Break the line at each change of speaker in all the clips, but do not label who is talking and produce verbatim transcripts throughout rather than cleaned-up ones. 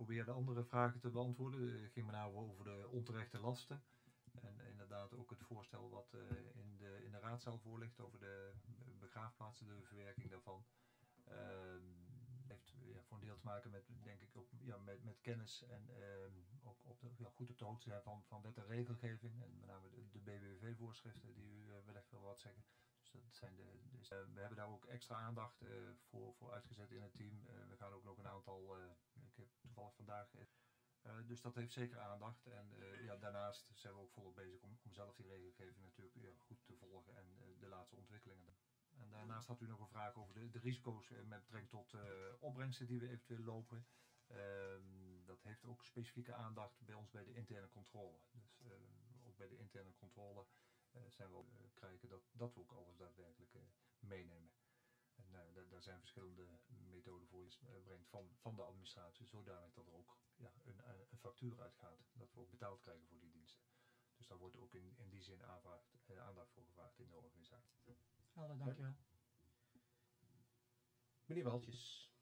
probeer de andere vragen te beantwoorden. Het ging met name over de onterechte lasten. En inderdaad ook het voorstel wat uh, in, de, in de raadzaal voor ligt over de begraafplaatsen, de verwerking daarvan. Uh, heeft ja, voor een deel te maken met, denk ik, ook ja, met, met kennis en uh, ook op de, ja, goed op de hoogte zijn van, van wet en regelgeving. En met name de, de B B V voorschriften die u uh, wellicht wil wat zeggen. Dus dat zijn de, dus, uh, we hebben daar ook extra aandacht uh, voor, voor uitgezet in het team. Uh, we gaan ook nog een aantal, uh, ik heb toevallig vandaag... Uh, dus dat heeft zeker aandacht en uh, ja, daarnaast zijn we ook volop bezig om, om zelf die regelgeving natuurlijk ja, goed te volgen en uh, de laatste ontwikkelingen. En daarnaast had u nog een vraag over de, de risico's uh, met betrekking tot uh, opbrengsten die we eventueel lopen. Uh, dat heeft ook specifieke aandacht bij ons bij de interne controle. Dus uh, ook bij de interne controle uh, zijn we ook uh, krijgen dat, dat we ook alles daadwerkelijk uh, meenemen. En uh, daar zijn verschillende methoden voor je uh, brengt van, van de administratie, zodanig dat er ook ja, een, een factuur uitgaat, dat we ook betaald krijgen voor die diensten. Dus daar wordt ook in, in die zin aanvraagt, uh, aandacht voor gevraagd in de organisatie.
Helder, dankjewel.
Meneer Waltjes.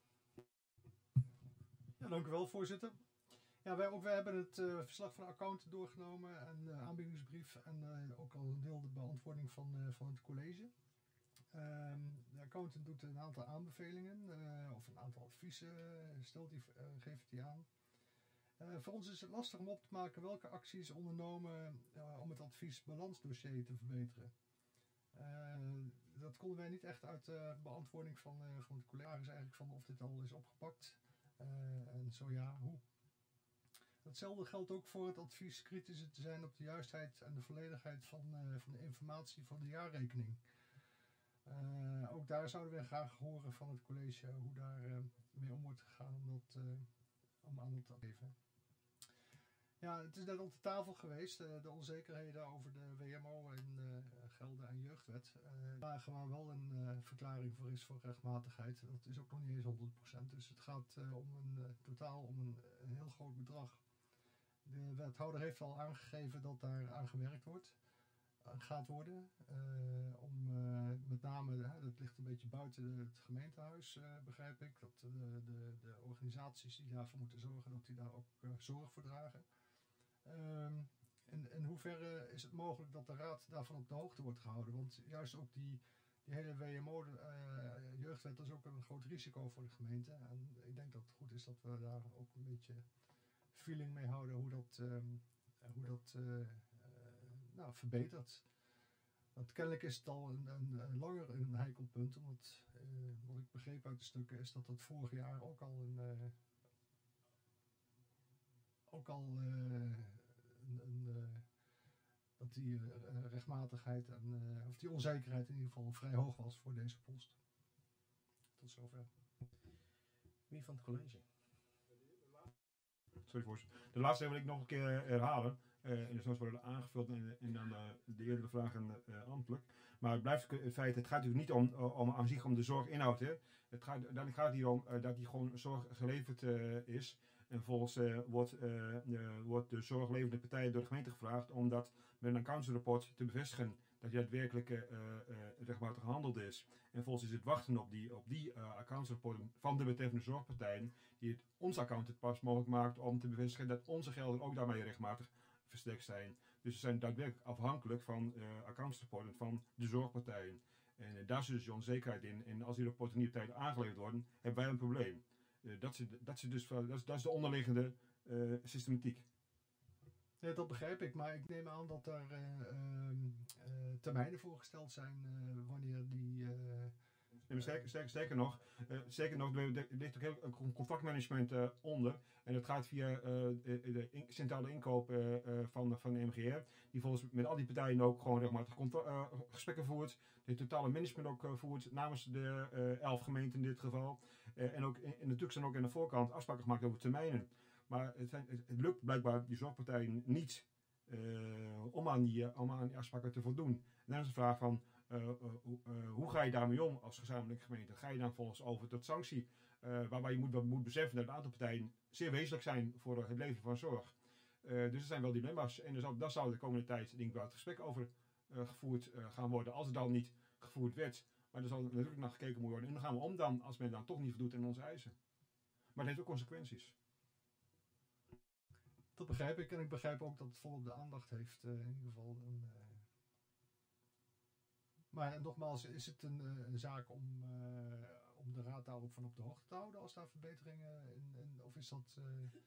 Ja, dank u wel, voorzitter. Ja, wij, ook wij hebben het uh, verslag van de accountant doorgenomen en de uh, aanbiedingsbrief en uh, ook al een deel de beantwoording van, uh, van het college. Um, de accountant doet een aantal aanbevelingen uh, of een aantal adviezen, uh, stelt die, uh, geeft die aan. Uh, voor ons is het lastig om op te maken welke acties ondernomen uh, om het advies-balansdossier te verbeteren. Uh, dat konden wij niet echt uit de beantwoording van, uh, van de collega's eigenlijk van of dit al is opgepakt. Uh, en zo ja, hoe. Hetzelfde geldt ook voor het advies kritischer te zijn op de juistheid en de volledigheid van, uh, van de informatie van de jaarrekening. Uh, ook daar zouden we graag horen van het college hoe daar uh, mee om wordt gegaan om, dat, uh, om aan te geven. Ja, het is net op de tafel geweest, uh, de onzekerheden over de W M O en uh, gelden en jeugdwet. Uh, waar gewoon wel een uh, verklaring voor is voor rechtmatigheid. Dat is ook nog niet eens honderd procent. Dus het gaat uh, om een uh, totaal om een, een heel groot bedrag. De wethouder heeft al aangegeven dat daar aan gewerkt wordt. Gaat worden. Uh, om uh, met name, uh, dat ligt een beetje buiten het gemeentehuis, uh, begrijp ik. Dat de, de, de organisaties die daarvoor moeten zorgen, dat die daar ook uh, zorg voor dragen. Um, in, in hoeverre is het mogelijk dat de raad daarvan op de hoogte wordt gehouden? Want juist ook die, die hele W M O, uh, jeugdwet, is ook een groot risico voor de gemeente. En ik denk dat het goed is dat we daar ook een beetje feeling mee houden hoe dat, um, hoe dat uh, Nou, verbeterd. Want kennelijk is het al een, een, een langer een heikel punt, omdat uh, wat ik begreep uit de stukken is dat het vorig jaar ook al een uh, ook al uh, een, een, uh, dat die uh, rechtmatigheid en uh, of die onzekerheid in ieder geval vrij hoog was voor deze post. Tot zover.
Wie van het college?
Sorry voorzitter. De laatste wil ik nog een keer herhalen. Uh, en dus nog worden aangevuld en, en dan uh, de eerdere vragen uh, ambtelijk. Maar het blijft het feit, het gaat natuurlijk niet om, om aan zich om de zorginhoud. Hè. Het gaat, dan gaat het hier om uh, dat die gewoon zorg geleverd uh, is. En vervolgens uh, wordt, uh, uh, wordt de zorglevende partij door de gemeente gevraagd om dat met een accountsrapport te bevestigen. Dat je daadwerkelijk uh, uh, rechtmatig gehandeld is. En vervolgens is het wachten op die, op die uh, accountsrapporten van de betreffende zorgpartijen. Die het ons accountant pas mogelijk maakt om te bevestigen dat onze gelden ook daarmee rechtmatig verstrekt zijn. Dus ze zijn daadwerkelijk afhankelijk van uh, accountsrapporten van de zorgpartijen. En uh, daar zit dus de onzekerheid in. En als die rapporten niet op tijd aangeleverd worden, hebben wij een probleem. Uh, dat, is, dat, is dus, dat, is, dat is de onderliggende uh, systematiek.
Ja, dat begrijp ik, maar ik neem aan dat er uh, uh, termijnen voorgesteld zijn uh, wanneer die... Uh,
Nee, sterker, sterker, sterker nog, uh, sterker nog, er ligt ook heel een contractmanagement uh, onder. En dat gaat via uh, de in, centrale inkoop uh, uh, van, van de M G R. Die volgens met al die partijen ook gewoon regelmatig uh, gesprekken voert. De totale management ook uh, voert namens de uh, elf gemeenten in dit geval. Uh, en, ook, en natuurlijk zijn ook aan de voorkant afspraken gemaakt over termijnen. Maar het, zijn, het, het lukt blijkbaar die zorgpartijen niet uh, om, aan die, om aan die afspraken te voldoen. En dan is de vraag van... Uh, uh, uh, hoe ga je daarmee om als gezamenlijke gemeente? Ga je dan volgens over tot sanctie, uh, waarbij je moet, moet beseffen dat een aantal partijen zeer wezenlijk zijn voor het leveren van zorg. Uh, dus er zijn wel dilemma's en er zal, daar zou de komende tijd denk ik wel het gesprek over uh, gevoerd uh, gaan worden, als het dan niet gevoerd werd. Maar er zal natuurlijk naar gekeken moeten worden en dan gaan we om dan, als men dan toch niet voldoet aan onze eisen. Maar het heeft ook consequenties.
Dat begrijp ik. En ik begrijp ook dat het volop de aandacht heeft. Uh, in ieder geval. Een, uh... Maar nogmaals, is het een, uh, een zaak om, uh, om de raad daar ook van op de hoogte te houden als daar verbeteringen in, in of is dat... Uh...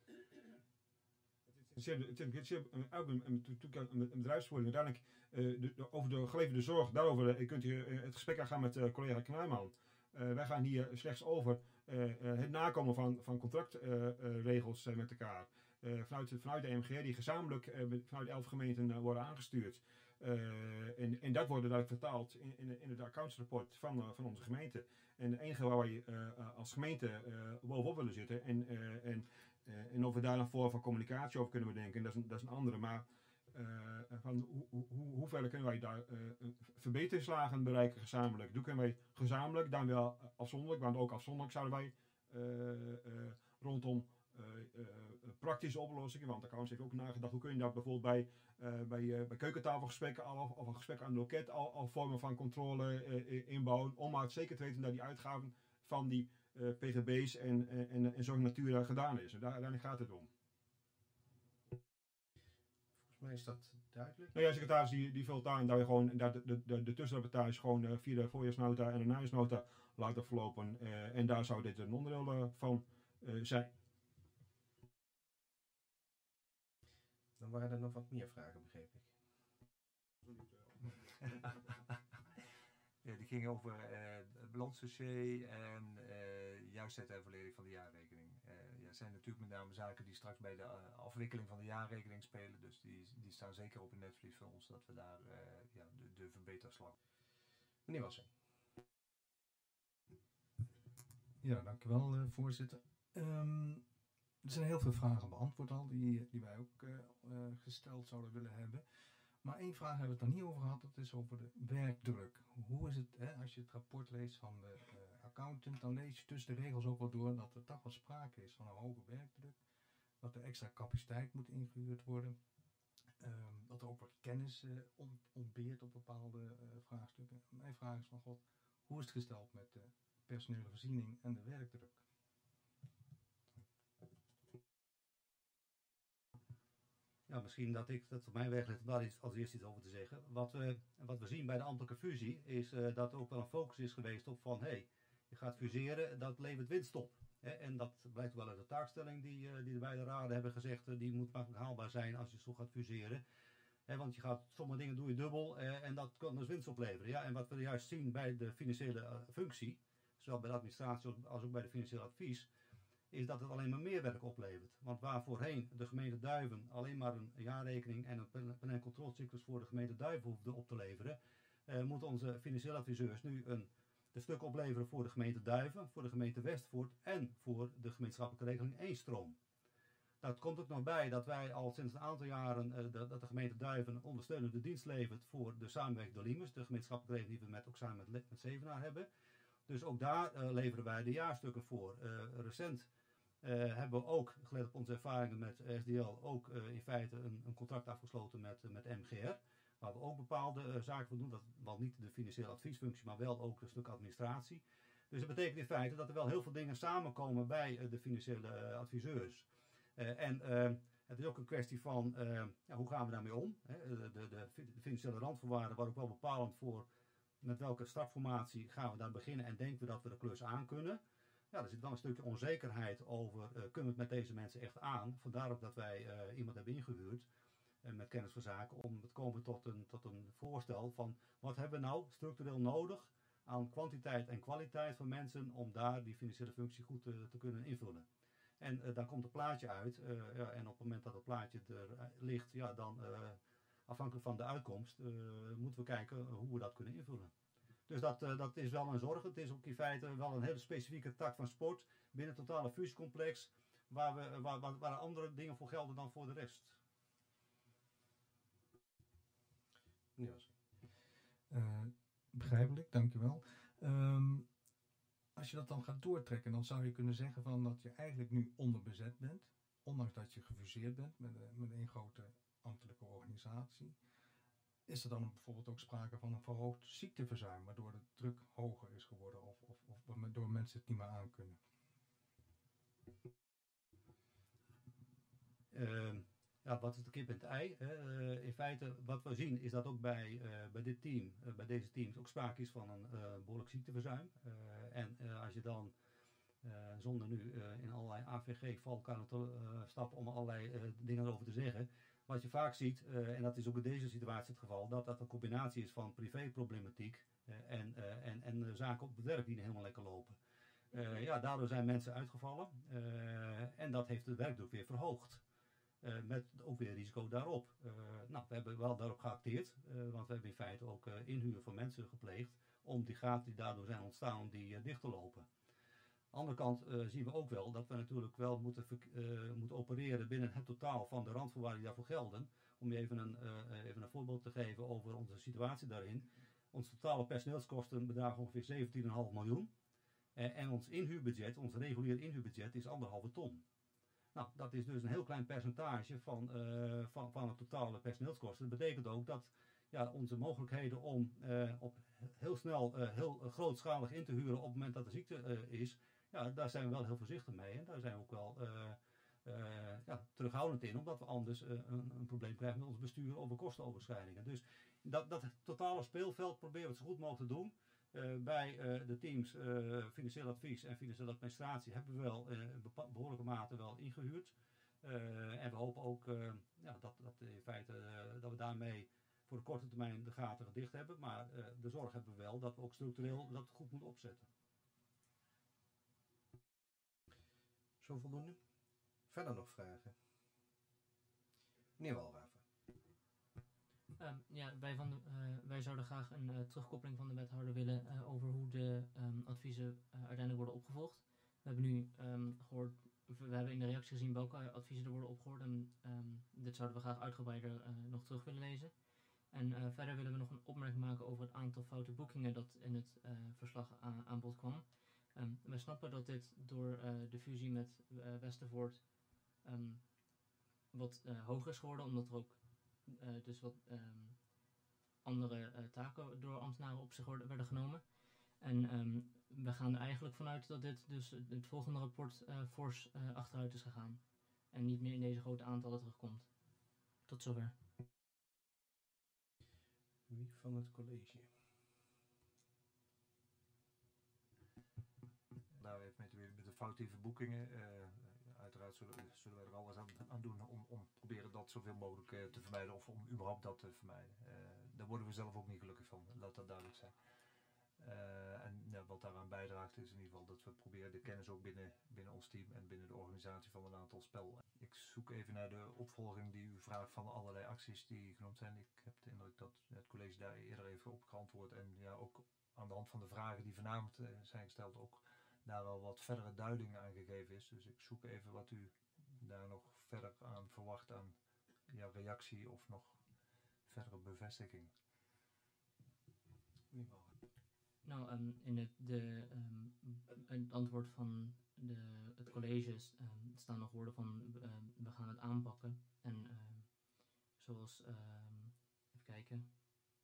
Het is ook een bedrijfsvoering. Uiteindelijk uh, de, de, over de geleverde zorg, daarover uh, kunt u uh, het gesprek aangaan met uh, collega Knuijman. Uh, wij gaan hier slechts over uh, uh, het nakomen van, van contractregels uh, uh, met elkaar. Uh, vanuit, vanuit de M G R die gezamenlijk uh, vanuit elf gemeenten uh, worden aangestuurd. Uh, en, en dat wordt dan vertaald in, in, in het accountsrapport van, uh, van onze gemeente. En het enige waar wij uh, als gemeente uh, bovenop willen zitten en, uh, en, uh, en of we daar een vorm van communicatie over kunnen bedenken, dat is een, dat is een andere. Maar uh, van hoe, hoe, hoe ver kunnen wij daar uh, verbeterslagen bereiken gezamenlijk? Doe kunnen wij gezamenlijk, dan wel afzonderlijk, want ook afzonderlijk zouden wij uh, uh, rondom Uh, uh, praktische oplossingen, want de accounts heeft ook nagedacht hoe kun je dat bijvoorbeeld bij, uh, bij, uh, bij keukentafelgesprekken al, of een gesprek aan de loket al, al vormen van controle uh, inbouwen, om maar zeker te weten dat die uitgaven van die uh, P G B's en, en, en Zorg Natura gedaan is. En daar, uiteindelijk gaat het om.
Volgens mij is dat duidelijk.
Nou ja, secretaris die, die vult aan dat je gewoon dat de, de, de, de tussenrapportage gewoon uh, via de voorjaarsnota en de najaarsnota laten verlopen. Uh, en daar zou dit een onderdeel uh, van uh, zijn.
Dan waren er nog wat meer vragen, begreep ik.
Ja, die ging over uh, het balansdossier en uh, juistheid en verleiding van de jaarrekening. Uh, ja, zijn natuurlijk met name zaken die straks bij de uh, afwikkeling van de jaarrekening spelen. Dus die, die staan zeker op het netvlies van ons dat we daar uh, ja, de, de verbeterslag.
Meneer Wassing.
Ja, dank u wel, uh, voorzitter. Um, Er zijn heel veel vragen beantwoord al, die, die wij ook uh, uh, gesteld zouden willen hebben. Maar één vraag hebben we het nog niet over gehad, dat is over de werkdruk. Hoe is het, hè, als je het rapport leest van de uh, accountant, dan lees je tussen de regels ook wel door dat er toch wel sprake is van een hoge werkdruk. Dat er extra capaciteit moet ingehuurd worden. Um, dat er ook wat kennis uh, on, ontbeert op bepaalde uh, vraagstukken. Mijn vraag is van God, hoe is het gesteld met de personele voorziening en de werkdruk?
Ja, misschien dat ik dat op mijn weg ligt om daar iets, als eerste iets over te zeggen. Wat we, wat we zien bij de ambtelijke fusie is uh, dat er ook wel een focus is geweest op van, hé, hey, je gaat fuseren, dat levert winst op. Hè? En dat blijkt wel uit de taakstelling die, uh, die de beide raden hebben gezegd, uh, die moet makkelijk haalbaar zijn als je zo gaat fuseren. Hè, want je gaat, sommige dingen doe je dubbel uh, en dat kan dus winst opleveren. Ja? En wat we juist zien bij de financiële uh, functie, zowel bij de administratie als ook bij de financiële advies, is dat het alleen maar meer werk oplevert. Want waar voorheen de gemeente Duiven alleen maar een jaarrekening en een pen- en controlecyclus voor de gemeente Duiven hoefde op te leveren, uh, moeten onze financiële adviseurs nu een, een stuk opleveren voor de gemeente Duiven, voor de gemeente Westvoort en voor de gemeenschappelijke regeling één stroom. Dat komt ook nog bij dat wij al sinds een aantal jaren, uh, de, dat de gemeente Duiven een ondersteunende dienst levert voor de samenwerking de Limes, de gemeenschappelijke regeling die we met, ook samen met, met Zevenaar hebben. Dus ook daar uh, leveren wij de jaarstukken voor. Uh, recent Uh, hebben we ook, gelet op onze ervaringen met S D L, ook uh, in feite een, een contract afgesloten met, uh, met M G R. Waar we ook bepaalde uh, zaken voor doen. Dat wel niet de financiële adviesfunctie, maar wel ook een stuk administratie. Dus dat betekent in feite dat er wel heel veel dingen samenkomen bij uh, de financiële uh, adviseurs. Uh, en uh, het is ook een kwestie van, uh, ja, hoe gaan we daarmee om? Hè? De, de, de, de financiële randvoorwaarden waren ook wel bepalend voor met welke startformatie gaan we daar beginnen en denken we dat we de klus aan kunnen. Ja, er zit wel een stukje onzekerheid over, uh, kunnen we het met deze mensen echt aan? Vandaar ook dat wij uh, iemand hebben ingehuurd uh, met kennis van zaken om te komen tot een, tot een voorstel van wat hebben we nou structureel nodig aan kwantiteit en kwaliteit van mensen om daar die financiële functie goed te, te kunnen invullen. En uh, dan komt het plaatje uit uh, ja, en op het moment dat het plaatje er ligt, ja, dan uh, afhankelijk van de uitkomst uh, moeten we kijken hoe we dat kunnen invullen. Dus dat, uh, dat is wel een zorg. Het is ook in feite wel een hele specifieke tak van sport binnen het totale fusiecomplex, waar, we, waar, waar, waar andere dingen voor gelden dan voor de rest.
Meneer Wassing.
Uh, begrijpelijk, dankjewel. Um, als je dat dan gaat doortrekken, dan zou je kunnen zeggen van dat je eigenlijk nu onderbezet bent, ondanks dat je gefuseerd bent met, uh, met een grote ambtelijke organisatie. Is er dan bijvoorbeeld ook sprake van een verhoogd ziekteverzuim, waardoor de druk hoger is geworden of, of, of waardoor mensen het niet meer aankunnen?
Uh, ja, wat is de kip en het ei? Hè? Uh, in feite, wat we zien is dat ook bij, uh, bij dit team, uh, bij deze teams, ook sprake is van een uh, behoorlijk ziekteverzuim. Uh, en uh, als je dan, uh, zonder nu uh, in allerlei A V G-valkuilen te uh, stappen om allerlei uh, dingen erover te zeggen, wat je vaak ziet, uh, en dat is ook in deze situatie het geval, dat dat een combinatie is van privéproblematiek uh, en, uh, en, en uh, zaken op het werk die niet helemaal lekker lopen. Uh, ja, daardoor zijn mensen uitgevallen uh, en dat heeft de werkdruk weer verhoogd. Uh, met ook weer risico daarop. Uh, nou, we hebben wel daarop geacteerd, uh, want we hebben in feite ook uh, inhuur van mensen gepleegd om die gaten die daardoor zijn ontstaan, om die uh, dicht te lopen. Aan de andere kant uh, zien we ook wel dat we natuurlijk wel moeten, uh, moeten opereren binnen het totaal van de randvoorwaarden die daarvoor gelden. Om je even een, uh, even een voorbeeld te geven over onze situatie daarin. Onze totale personeelskosten bedragen ongeveer zeventien komma vijf miljoen. Uh, en ons inhuurbudget, ons regulier inhuurbudget is anderhalve ton. Nou, dat is dus een heel klein percentage van, uh, van, van het totale personeelskosten. Dat betekent ook dat ja, onze mogelijkheden om uh, op heel snel, uh, heel grootschalig in te huren op het moment dat er ziekte uh, is, ja, daar zijn we wel heel voorzichtig mee. En daar zijn we ook wel uh, uh, ja, terughoudend in, omdat we anders uh, een, een probleem krijgen met ons bestuur over kostenoverschrijdingen. Dus dat, dat totale speelveld proberen we het zo goed mogelijk te doen. Uh, bij uh, de teams uh, financieel advies en financiële administratie hebben we wel uh, in behoorlijke mate wel ingehuurd. Uh, en we hopen ook uh, ja, dat, dat in feite uh, dat we daarmee voor de korte termijn de gaten gedicht hebben. Maar uh, de zorg hebben we wel dat we ook structureel dat goed moeten opzetten.
Zo voldoende. Verder nog vragen? Meneer Walraven.
Um, ja, wij, van de, uh, wij zouden graag een uh, terugkoppeling van de wethouder willen uh, over hoe de um, adviezen uh, uiteindelijk worden opgevolgd. We hebben nu um, gehoord, we hebben in de reactie gezien welke adviezen er worden opgehoord en um, dit zouden we graag uitgebreider uh, nog terug willen lezen. En uh, verder willen we nog een opmerking maken over het aantal foute boekingen dat in het uh, verslag aan, aan bod kwam. Um, wij snappen dat dit door uh, de fusie met uh, Westervoort um, wat uh, hoger is geworden, omdat er ook Uh, dus wat um, andere uh, taken door ambtenaren op zich worden, werden genomen. En um, we gaan er eigenlijk vanuit dat dit dus het volgende rapport uh, fors uh, achteruit is gegaan. En niet meer in deze grote aantallen terugkomt. Tot zover.
Wie van het college?
Nou, even met, met de foutieve boekingen. Uh, Uiteraard zullen, zullen wij er alles aan, aan doen om, om proberen dat zoveel mogelijk uh, te vermijden of om überhaupt dat te vermijden. Uh, daar worden we zelf ook niet gelukkig van, laat dat duidelijk zijn. Uh, en nou, wat daaraan bijdraagt is in ieder geval dat we proberen de kennis ook binnen, binnen ons team en binnen de organisatie van een aantal spel. Ik zoek even naar de opvolging die u vraagt van allerlei acties die genoemd zijn. Ik heb de indruk dat het college daar eerder even op geantwoord en ja, ook aan de hand van de vragen die vanavond uh, zijn gesteld ook daar wel wat verdere duiding aan gegeven is. Dus ik zoek even wat u daar nog verder aan verwacht aan ja, reactie of nog verdere bevestiging.
Nou, um, in het, de, um, het antwoord van de, het college um, staan nog woorden van um, we gaan het aanpakken. En um, zoals, um, even kijken,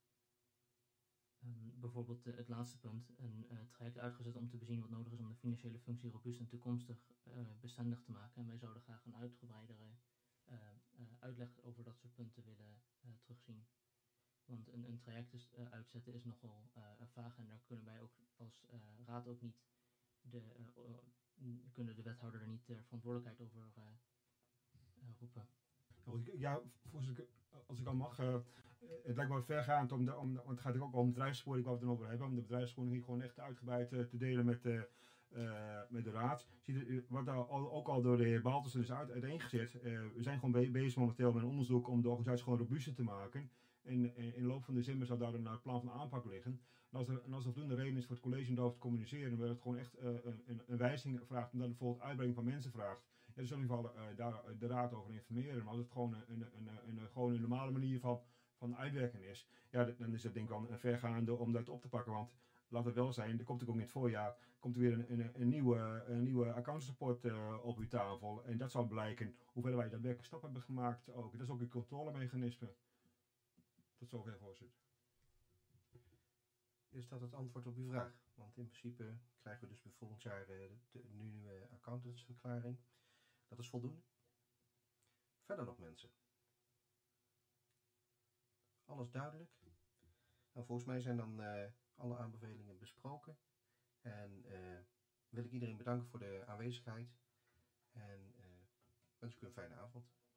um, bijvoorbeeld uh, het laatste punt, een uh, traject uitgezet om te bezien wat nodig is om de financiële functie robuust en toekomstig uh, bestendig te maken. En wij zouden graag een uitgebreidere uh, uh, uitleg over dat soort punten willen uh, terugzien. Want een, een traject is, uh, uitzetten is nogal uh, vaag en daar kunnen wij ook als uh, raad ook niet, de, uh, uh, kunnen de wethouder er niet de verantwoordelijkheid over uh, uh, roepen.
Ja, voorzitter, als ik al mag, uh, het lijkt me wel vergaand, om de, om de, want het gaat ook om de bedrijfsvoering waar we het dan over hebben, om de bedrijfsvoering hier gewoon echt uitgebreid uh, te delen met, uh, uh, met de raad. Ziet, wat daar al, ook al door de heer Baltussen is uit, uiteengezet, uh, we zijn gewoon be bezig momenteel met een onderzoek om de organisatie gewoon robuuster te maken. En in de loop van december zou daar een plan van aanpak liggen. En als er, en als er voldoende reden is voor het college om daarover te communiceren, dan wordt het gewoon echt uh, een, een wijziging vraagt, omdat het bijvoorbeeld uitbrenging van mensen vraagt. Ja, dan zullen we in ieder geval uh, daar de raad over informeren. Maar als het gewoon een, een, een, een, een, gewoon een normale manier van, van uitwerken is, ja, dan is het denk ik wel een vergaande om dat op te pakken. Want laat het wel zijn, er komt ook in het voorjaar komt er weer een, een, een nieuwe, een nieuwe accountantsrapport uh, op uw tafel. En dat zal blijken hoe verder wij daadwerkelijk stap hebben gemaakt. Ook. Dat is ook een controlemechanisme. Tot zover, voorzitter.
Is dat het antwoord op uw vraag? Want in principe krijgen we dus bij volgend jaar de, de nieuwe accountantsverklaring. Dat is voldoende. Verder nog mensen? alles duidelijk? Nou, volgens mij zijn dan uh, alle aanbevelingen besproken. En uh, wil ik iedereen bedanken voor de aanwezigheid. En uh, wens ik u een fijne avond.